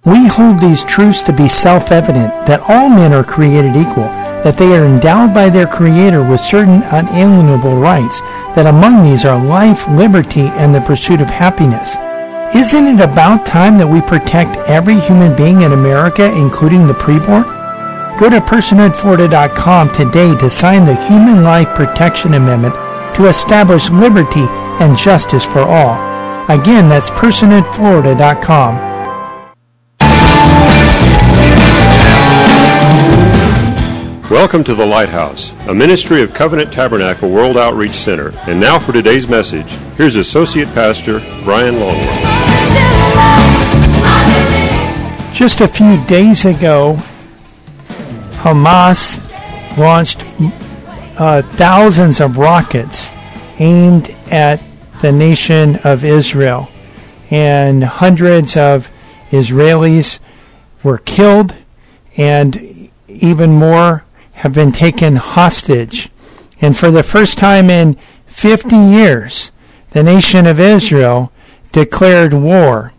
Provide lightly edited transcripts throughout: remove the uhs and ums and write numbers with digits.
We hold these truths to be self-evident, that all men are created equal, that they are endowed by their Creator with certain unalienable rights, that among these are life, liberty, and the pursuit of happiness. Isn't it about time that we protect every human being in America, including the preborn? Go to personhoodflorida.com today to sign the Human Life Protection Amendment to establish liberty and justice for all. Again, that's personhoodflorida.com. Welcome to The Lighthouse, a ministry of Covenant Tabernacle World Outreach Center. And now for today's message, here's Associate Pastor Brian Longworth. Just a few days ago, Hamas launched thousands of rockets aimed at the nation of Israel, and hundreds of Israelis were killed, and even more have been taken hostage. And for the first time in 50 years, the nation of Israel declared war.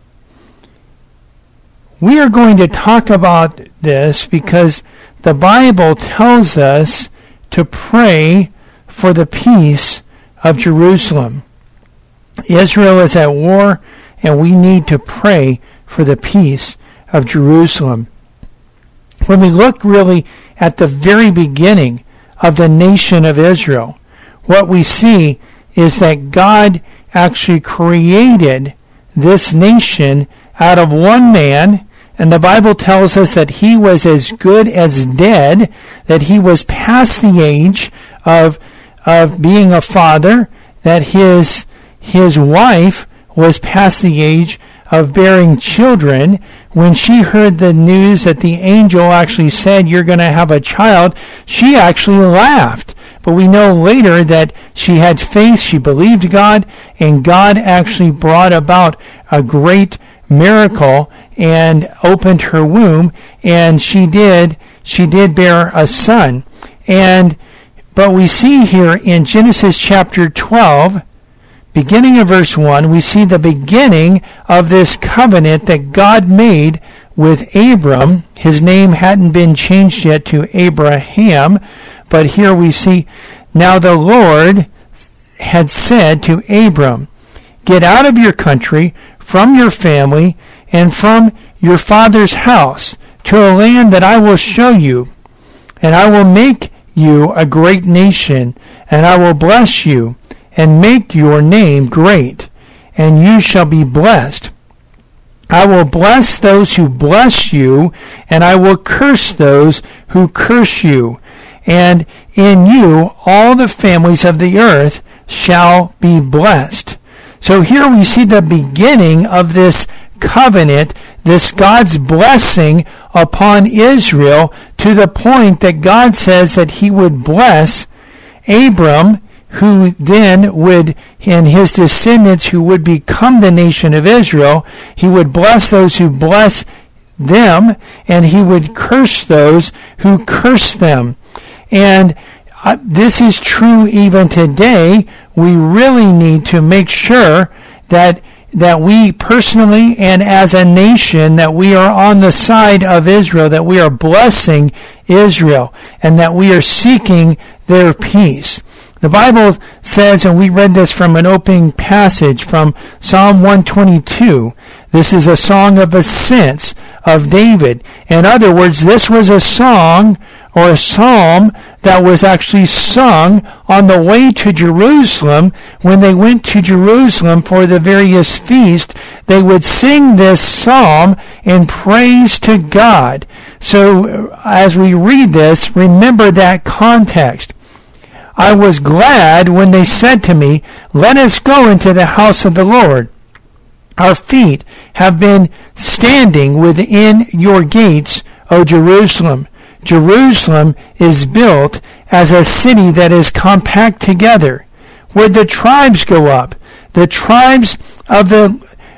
We are going to talk about this because the Bible tells us to pray for the peace of Jerusalem. Israel is at war, and we need to pray for the peace of Jerusalem. When we look really at the very beginning of the nation of Israel, what we see is that God actually created this nation out of one man, and the Bible tells us that he was as good as dead, that he was past the age of being a father, that his wife was past the age of bearing children. When she heard the news that the angel actually said, "You're going to have a child," she actually laughed. But we know later that she had faith, she believed God, and God actually brought about a great miracle and opened her womb, and she did bear a son. But we see here in Genesis chapter 12, beginning of verse 1, we see the beginning of this covenant that God made with Abram. His name hadn't been changed yet to Abraham, but here we see, now the Lord had said to Abram, "Get out of your country, from your family, and from your father's house, to a land that I will show you, and I will make you a great nation, and I will bless you, and make your name great, and you shall be blessed. I will bless those who bless you, and I will curse those who curse you. And in you all the families of the earth shall be blessed." So here we see the beginning of this covenant, this God's blessing upon Israel, to the point that God says that he would bless Abram, who then would, and his descendants who would become the nation of Israel. He would bless those who bless them, and he would curse those who curse them. And this is true even today. We really need to make sure that we personally and as a nation, that we are on the side of Israel, that we are blessing Israel, and that we are seeking their peace. The Bible says, and we read this from an opening passage from Psalm 122, this is a song of ascents of David. In other words, this was a song or a psalm that was actually sung on the way to Jerusalem. When they went to Jerusalem for the various feasts, they would sing this psalm in praise to God. So as we read this, remember that context. "I was glad when they said to me, 'Let us go into the house of the Lord.' Our feet have been standing within your gates, O Jerusalem. Jerusalem is built as a city that is compact together, where the tribes go up, the tribes of the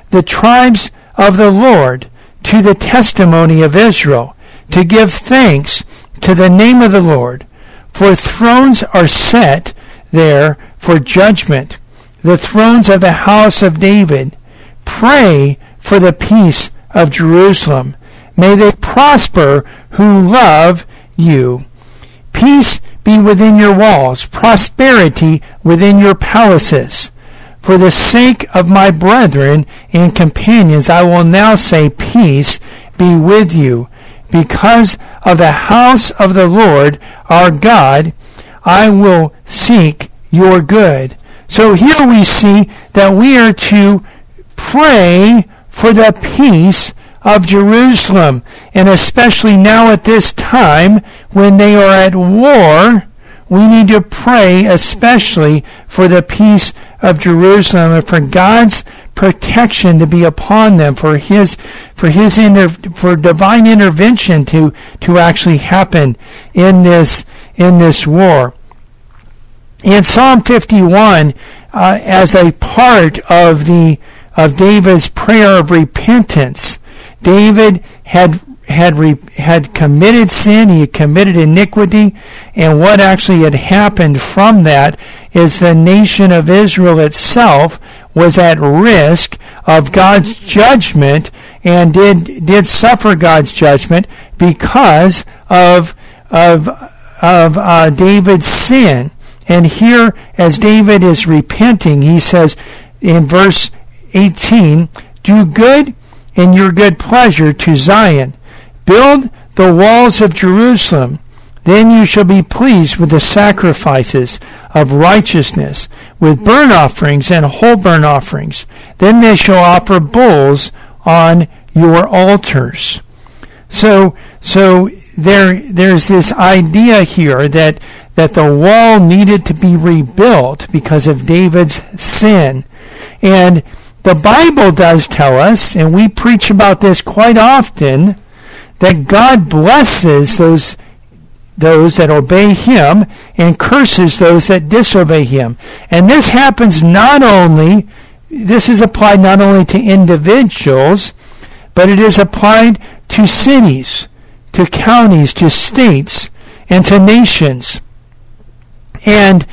Lord, to the testimony of Israel, to give thanks to the name of the Lord. For thrones are set there for judgment, the thrones of the house of David. Pray for the peace of Jerusalem. May they prosper who love you. Peace be within your walls, prosperity within your palaces. For the sake of my brethren and companions, I will now say, peace be with you. Because of the house of the Lord our God, I will seek your good. So here we see that we are to pray for the peace of Jerusalem, and especially now at this time when they are at war, we need to pray especially for the peace of Jerusalem and for God's protection to be upon them, for divine intervention to actually happen in this war. In Psalm 51, as a part of David's prayer of repentance, David had committed sin, he had committed iniquity, and what actually had happened from that is the nation of Israel itself was at risk of God's judgment and did suffer God's judgment because of David's sin. And here, as David is repenting, he says in verse 18, "Do good in your good pleasure to Zion. Build the walls of Jerusalem. Then you shall be pleased with the sacrifices of righteousness, with burnt offerings and whole burnt offerings. Then they shall offer bulls on your altars." So there's this idea here that the wall needed to be rebuilt because of David's sin. And the Bible does tell us, and we preach about this quite often, that God blesses those that obey him and curses those that disobey him. And this happens this is applied not only to individuals, but it is applied to cities, to counties, to states, and to nations. And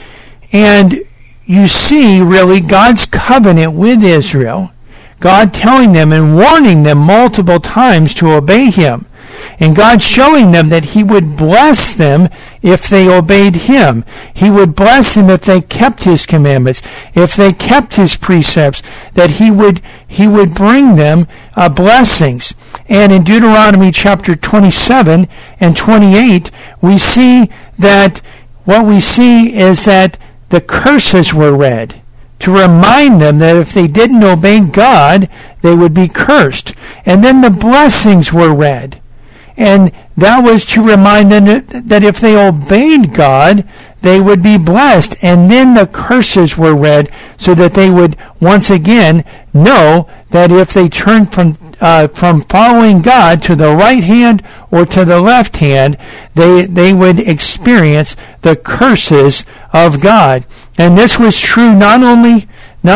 you see really God's covenant with Israel, God telling them and warning them multiple times to obey him. And God showing them that he would bless them if they obeyed him. He would bless them if they kept his commandments, if they kept his precepts, that he would bring them blessings. And in Deuteronomy chapter 27 and 28, we see that what we see is that the curses were read to remind them that if they didn't obey God, they would be cursed. And then the blessings were read. And that was to remind them that if they obeyed God, they would be blessed. And then the curses were read so that they would once again know that if they turned from following God to the right hand or to the left hand, they would experience the curses of God. And this was true not only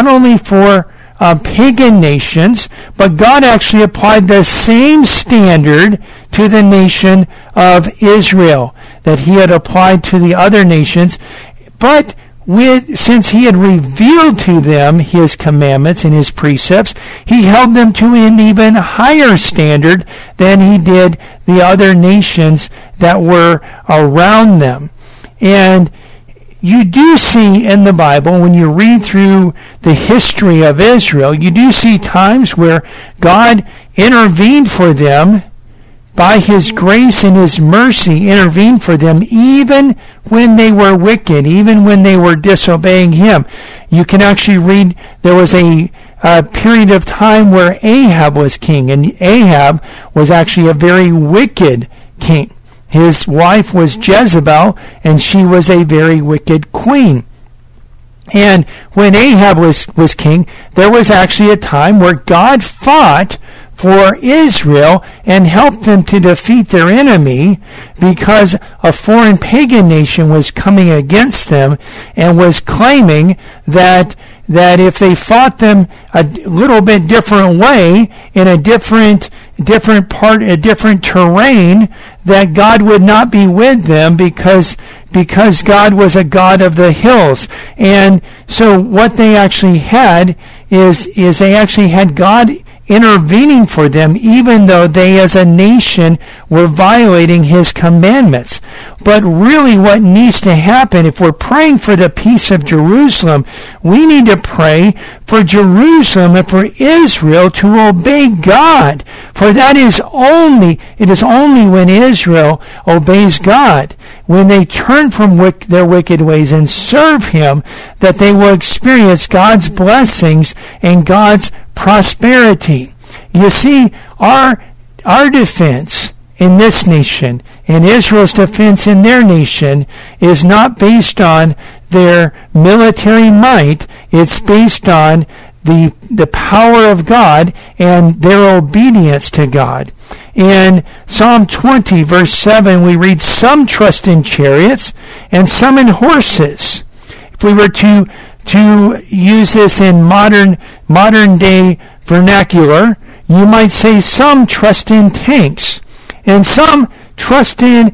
for pagan nations, but God actually applied the same standard to the nation of Israel that he had applied to the other nations. But since he had revealed to them his commandments and his precepts, he held them to an even higher standard than he did the other nations that were around them. And you do see in the Bible, when you read through the history of Israel, you do see times where God intervened for them by his grace and his mercy, intervened for them even when they were wicked, even when they were disobeying him. You can actually read, there was a period of time where Ahab was king, and Ahab was actually a very wicked king. His wife was Jezebel, and she was a very wicked queen. And when Ahab was king, there was actually a time where God fought for Israel and helped them to defeat their enemy, because a foreign pagan nation was coming against them and was claiming that if they fought them a little bit different way, in a different terrain, that God would not be with them because God was a God of the hills. And so what they actually had is they actually had God intervening for them, even though they as a nation were violating his commandments. But really what needs to happen, if we're praying for the peace of Jerusalem, we need to pray for Jerusalem and for Israel to obey God. For it is only when Israel obeys God, when they turn from their wicked ways and serve him, that they will experience God's blessings and God's prosperity. You see, our defense in this nation and Israel's defense in their nation is not based on their military might. It's based on the power of God and their obedience to God. In Psalm 20, verse 7, we read, "Some trust in chariots and some in horses." If we were to use this in modern day vernacular, you might say some trust in tanks, and some trust in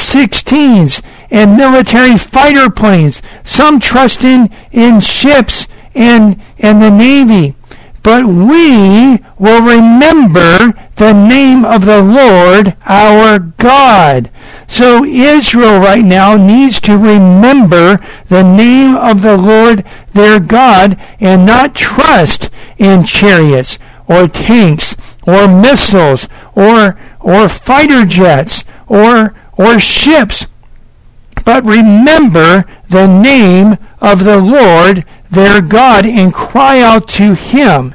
F-16s and military fighter planes. Some trust in ships and the Navy. But we will remember the name of the Lord our God. So Israel right now needs to remember the name of the Lord their God and not trust in chariots or tanks or missiles or fighter jets or ships, but remember the name of the Lord their God and cry out to him.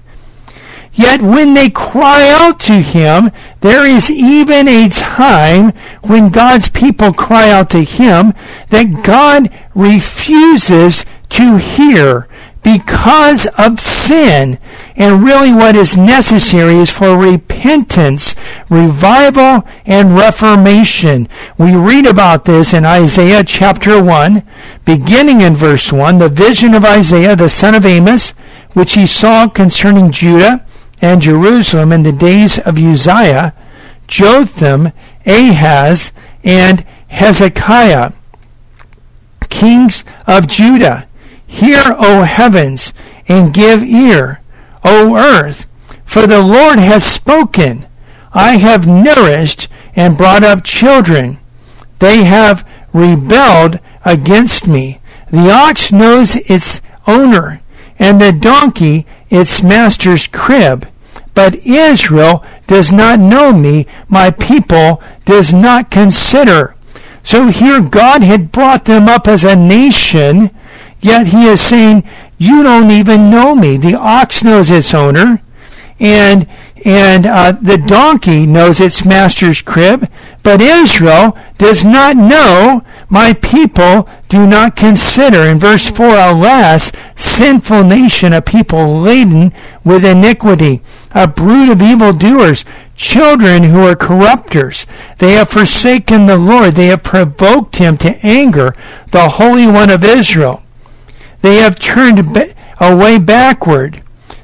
Yet when they cry out to him, there is even a time when God's people cry out to him that God refuses to hear because of sin. And really what is necessary is for repentance, revival, and reformation. We read about this in Isaiah chapter 1, beginning in verse 1, the vision of Isaiah, the son of Amos, which he saw concerning Judah and Jerusalem in the days of Uzziah, Jotham, Ahaz, and Hezekiah, kings of Judah. Hear, O heavens, and give ear, O earth, for the Lord has spoken. I have nourished and brought up children. They have rebelled against me. The ox knows its owner, and the donkey its master's crib. But Israel does not know me, my people does not consider. So here God had brought them up as a nation, yet he is saying, you don't even know me. The ox knows its owner, and the donkey knows its master's crib, but Israel does not know, my people do not consider. In verse 4, alas, sinful nation, a people laden with iniquity, a brood of evildoers, children who are corrupters. They have forsaken the Lord. They have provoked him to anger, the Holy One of Israel. They have turned away backward.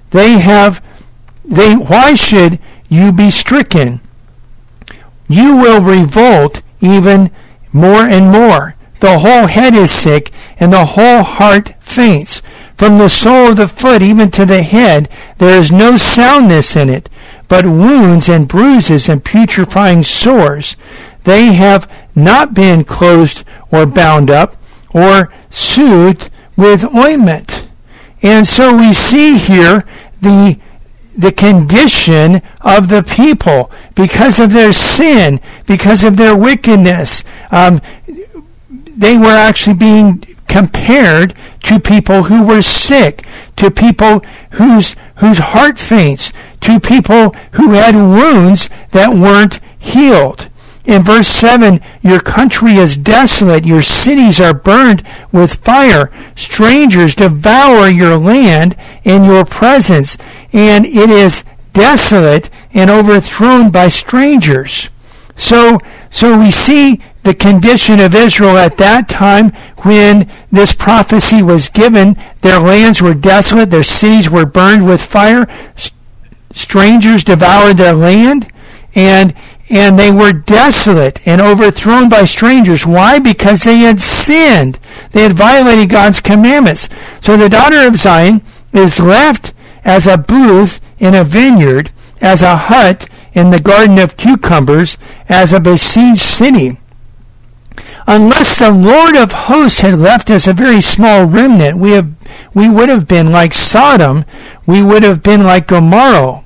Why should you be stricken? You will revolt even more and more. The whole head is sick, and the whole heart faints. From the sole of the foot even to the head, there is no soundness in it, but wounds and bruises and putrefying sores. They have not been closed or bound up or soothed with ointment. And so we see here the condition of the people because of their sin, because of their wickedness. They were actually being compared to people who were sick, to people whose heart faints, to people who had wounds that weren't healed. In verse 7, your country is desolate, your cities are burned with fire, strangers devour your land in your presence, and it is desolate and overthrown by strangers. So we see the condition of Israel at that time when this prophecy was given. Their lands were desolate, their cities were burned with fire, strangers devoured their land, and they were desolate and overthrown by strangers. Why? Because they had sinned. They had violated God's commandments. So the daughter of Zion is left as a booth in a vineyard, as a hut in the garden of cucumbers, as a besieged city. Unless the Lord of hosts had left us a very small remnant, we would have been like Sodom. We would have been like Gomorrah.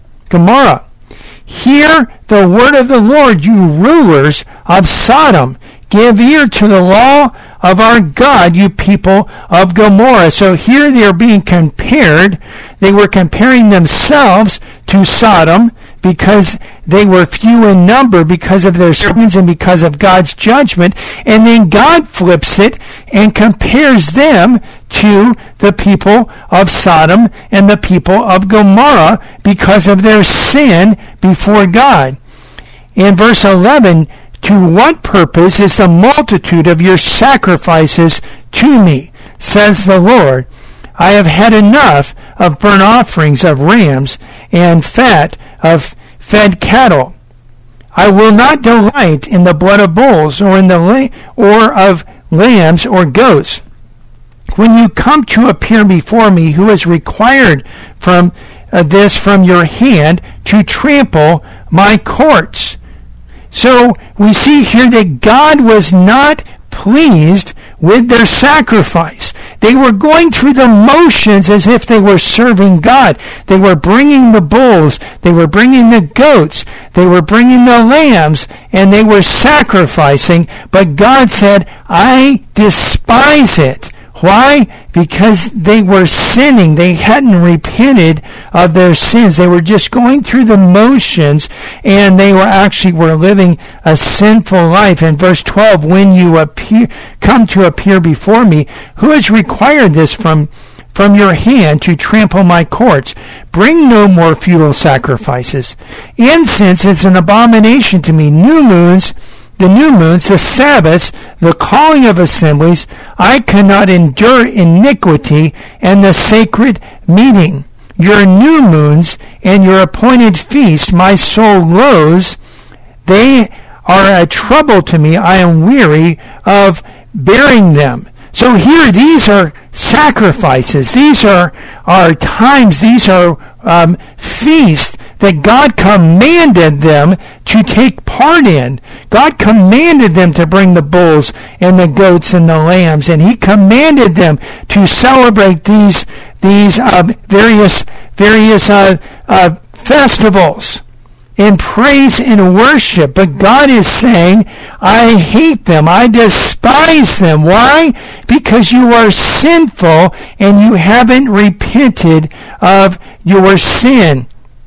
Hear the word of the Lord, you rulers of Sodom. Give ear to the law of our God, you people of Gomorrah. So here they are being compared. They were comparing themselves to Sodom because they were few in number because of their sins and because of God's judgment. And then God flips it and compares them to the people of Sodom and the people of Gomorrah because of their sin before God. In verse 11, to what purpose is the multitude of your sacrifices to me, says the Lord? I have had enough of burnt offerings of rams and fat of fed cattle. I will not delight in the blood of bulls or in the or of lambs or goats. When you come to appear before me, who has required from this from your hand to trample my courts? So we see here that God was not pleased with their sacrifice. They were going through the motions as if they were serving God. They were bringing the bulls, they were bringing the goats, they were bringing the lambs, and they were sacrificing. But God said, I despise it. Why? Because they were sinning. They hadn't repented of their sins. They were just going through the motions, and they were living a sinful life. In verse 12, when you come to appear before me, who has required this from your hand to trample my courts? Bring no more futile sacrifices. Incense is an abomination to me. The new moons, the Sabbaths, the calling of assemblies, I cannot endure iniquity and the sacred meeting. Your new moons and your appointed feasts, my soul loathes. They are a trouble to me. I am weary of bearing them. So here, these are sacrifices. These are times. These are feasts that God commanded them to take part in. God commanded them to bring the bulls and the goats and the lambs, and He commanded them to celebrate these various festivals in praise and worship. But God is saying, I hate them. I despise them. Why? Because you are sinful and you haven't repented of your sin.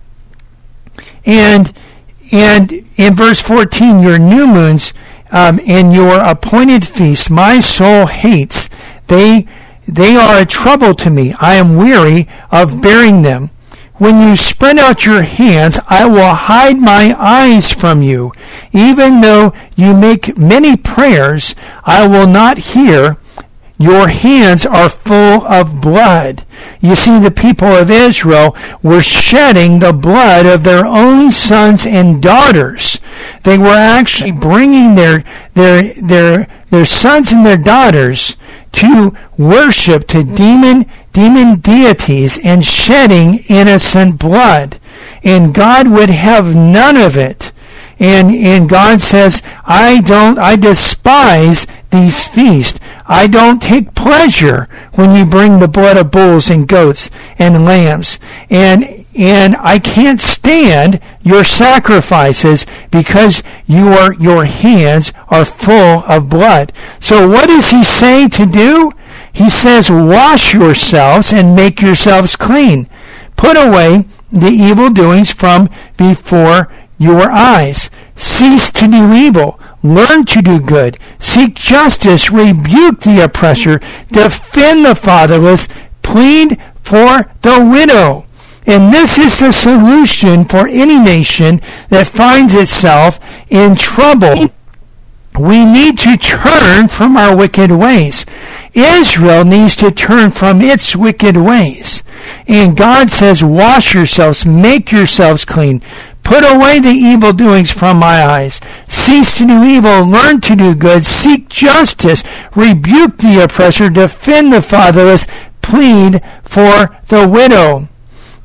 And in verse 14, your new moons and your appointed feasts, my soul hates. They are a trouble to me. I am weary of bearing them. When you spread out your hands, I will hide my eyes from you. Even though you make many prayers, I will not hear. Your hands are full of blood. You see, the people of Israel were shedding the blood of their own sons and daughters. They were actually bringing their sons and their daughters to worship to demon deities and shedding innocent blood. And God would have none of it. And God says, I despise these feasts. I don't take pleasure when you bring the blood of bulls and goats and lambs. And I can't stand your sacrifices because your hands are full of blood. So what does He say to do? He says, wash yourselves and make yourselves clean. Put away the evil doings from before your eyes. Cease to do evil. Learn to do good. Seek justice. Rebuke the oppressor. Defend the fatherless. Plead for the widow. And this is the solution for any nation that finds itself in trouble. We need to turn from our wicked ways. Israel needs to turn from its wicked ways. And God says, wash yourselves, make yourselves clean. Put away the evil doings from my eyes. Cease to do evil, learn to do good, seek justice, rebuke the oppressor, defend the fatherless, plead for the widow.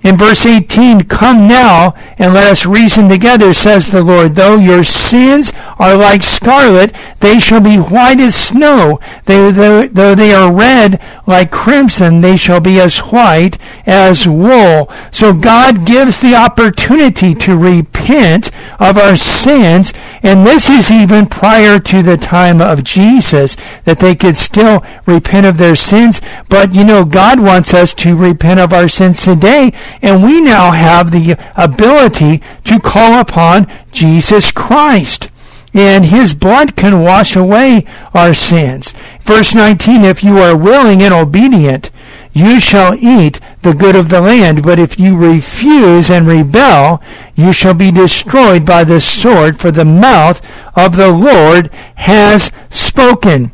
In verse 18, come now and let us reason together, says the Lord. Though your sins are like scarlet, they shall be white as snow. Though they are red like crimson, they shall be as white as wool. So God gives the opportunity to repent of our sins, and this is even prior to the time of Jesus, that they could still repent of their sins. But God wants us to repent of our sins today, and we now have the ability to call upon Jesus Christ. And his blood can wash away our sins. Verse 19, if you are willing and obedient, you shall eat the good of the land. But if you refuse and rebel, you shall be destroyed by the sword, for the mouth of the Lord has spoken.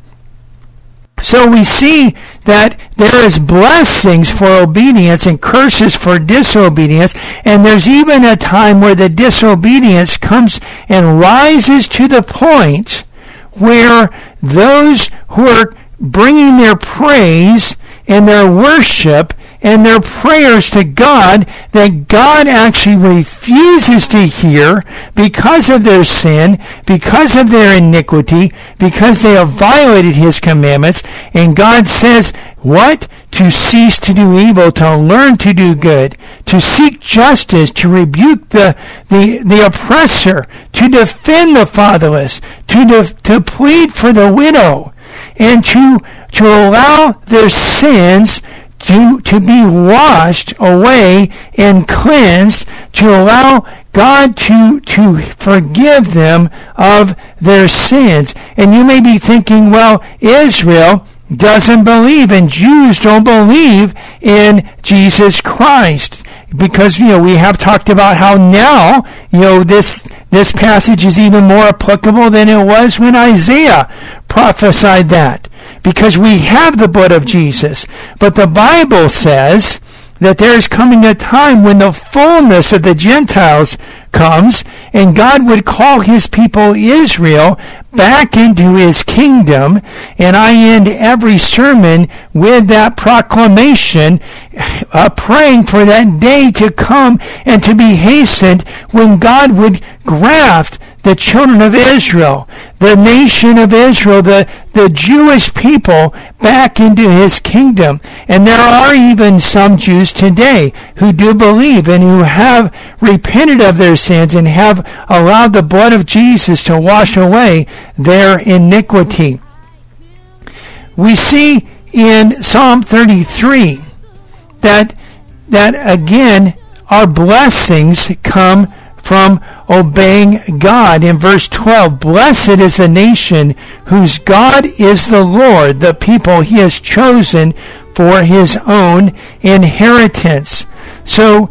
So we see that there is blessings for obedience and curses for disobedience, and there's even a time where the disobedience comes and rises to the point where those who are bringing their praise and their worship and their prayers to God, that God actually refuses to hear because of their sin, because of their iniquity, because they have violated his commandments. And God says, what? To cease to do evil, to learn to do good, to seek justice, to rebuke the oppressor, to defend the fatherless, to plead for the widow, and to allow their sins to be washed away and cleansed, to allow God to forgive them of their sins. And you may be thinking, well, Israel doesn't believe, and Jews don't believe in Jesus Christ. Because, we have talked about how now, this passage is even more applicable than it was when Isaiah prophesied that. Because we have the blood of Jesus. But the Bible says that there is coming a time when the fullness of the Gentiles comes, and God would call his people Israel back into his kingdom. And I end every sermon with that proclamation, praying for that day to come and to be hastened when God would graft the children of Israel, the nation of Israel, the Jewish people, back into his kingdom. And there are even some Jews today who do believe and who have repented of their sins and have allowed the blood of Jesus to wash away their iniquity. We see in Psalm 33 that again our blessings come from obeying God. In verse 12, blessed is the nation whose God is the Lord, the people he has chosen for his own inheritance. So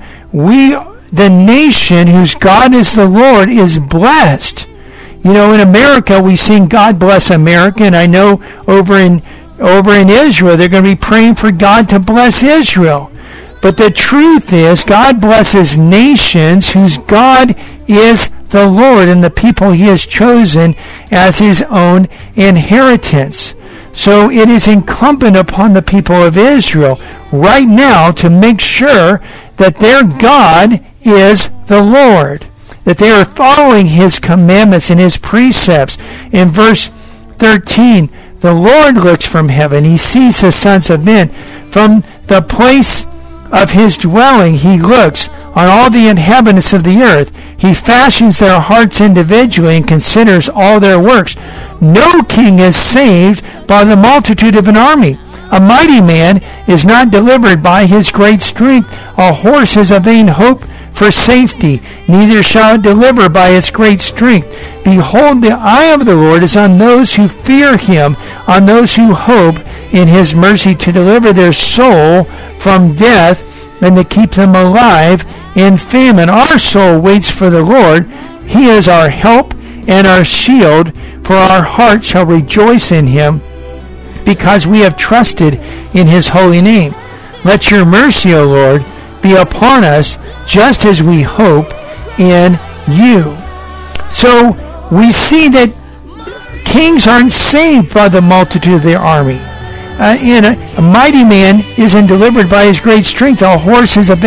the nation whose God is the Lord is blessed. In America we sing God Bless America, and I know over in Israel they're going to be praying for God to bless Israel. But the truth is, God blesses nations whose God is the Lord and the people he has chosen as his own inheritance. So it is incumbent upon the people of Israel right now to make sure that their God is the Lord, that they are following his commandments and his precepts. In verse 13, the Lord looks from heaven. He sees the sons of men. From the place of his dwelling he looks on all the inhabitants of the earth. He fashions their hearts individually and considers all their works. No king is saved by the multitude of an army. A mighty man is not delivered by his great strength. A horse is a vain hope for safety, neither shall it deliver by its great strength. Behold, the eye of the Lord is on those who fear him, on those who hope in his mercy, to deliver their soul from death and to keep them alive in famine. Our soul waits for the Lord. He is our help and our shield, for our heart shall rejoice in him, because we have trusted in his holy name. Let your mercy, O Lord, be upon us, just as we hope in you. So we see that kings aren't saved by the multitude of their army. A mighty man isn't delivered by his great strength. A horse is a vain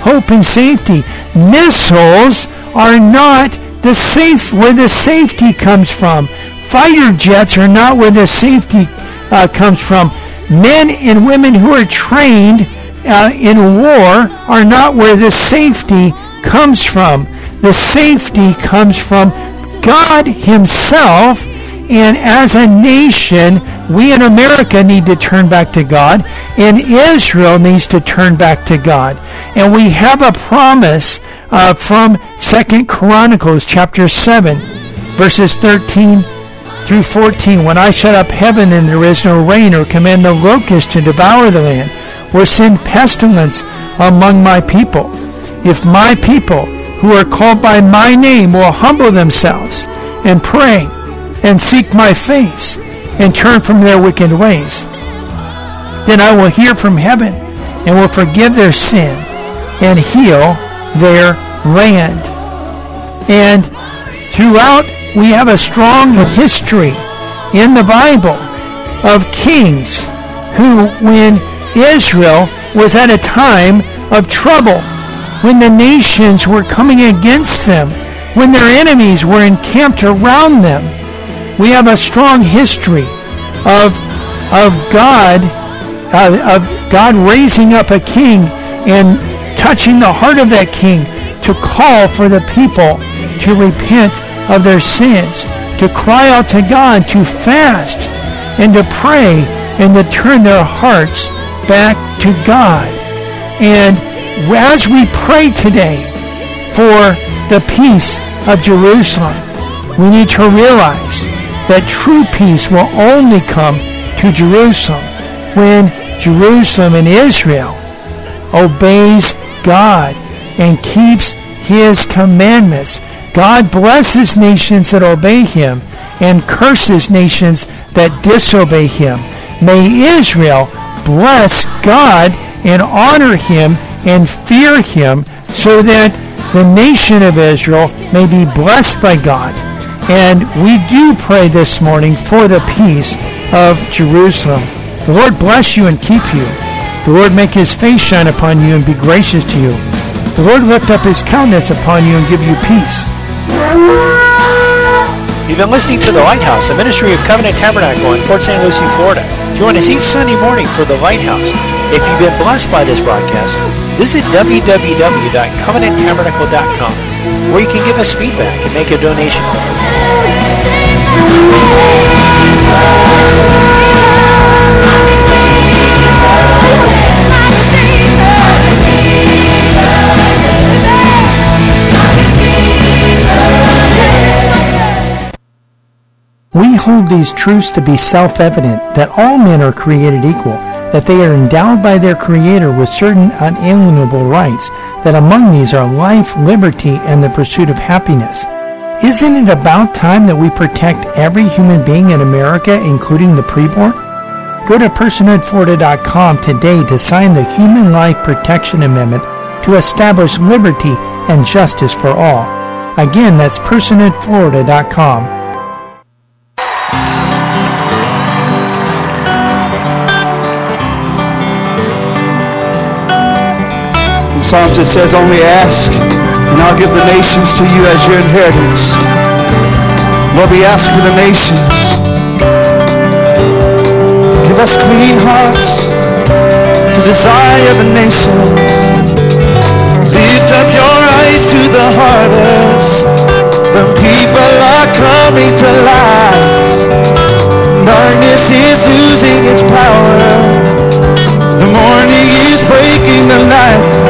hope and safety. Missiles are not where the safety comes from. Fighter jets are not where the safety comes from. Men and women who are trained in war are not where the safety comes from. The safety comes from God himself. And as a nation, we in America need to turn back to God, and Israel needs to turn back to God. And we have a promise from 2 Chronicles chapter 7, verses 13 through 14. When I shut up heaven and there is no rain, or command the locust to devour the land, or send pestilence among my people, if my people who are called by my name will humble themselves and pray and seek my face and turn from their wicked ways, then I will hear from heaven and will forgive their sin and heal their land. And throughout, we have a strong history in the Bible of kings who, when Israel was at a time of trouble, when the nations were coming against them, when their enemies were encamped around them, we have a strong history of God raising up a king and touching the heart of that king to call for the people to repent of their sins, to cry out to God, to fast and to pray and to turn their hearts back to God. And as we pray today for the peace of Jerusalem, we need to realize that true peace will only come to Jerusalem when Jerusalem and Israel obeys God and keeps his commandments. God blesses nations that obey him and curses nations that disobey him. May Israel bless God and honor him and fear him, so that the nation of Israel may be blessed by God. And we do pray this morning for the peace of Jerusalem. The Lord bless you and keep you. The Lord make his face shine upon you and be gracious to you. The Lord lift up his countenance upon you and give you peace. You've been listening to The Lighthouse, a ministry of Covenant Tabernacle in Port St. Lucie, Florida. Join us each Sunday morning for The Lighthouse. If you've been blessed by this broadcast, visit www.covenanttabernacle.com, where you can give us feedback and make a donation. We hold these truths to be self-evident, that all men are created equal, that they are endowed by their Creator with certain unalienable rights, that among these are life, liberty, and the pursuit of happiness. Isn't it about time that we protect every human being in America, including the preborn? Go to personhoodflorida.com today to sign the Human Life Protection Amendment to establish liberty and justice for all. Again, that's personhoodflorida.com. Psalms, it says, only ask, and I'll give the nations to you as your inheritance. Lord, we ask for the nations. Give us clean hearts to desire the nations. Lift up your eyes to the harvest. The people are coming to light. Darkness is losing its power. The morning is breaking the night.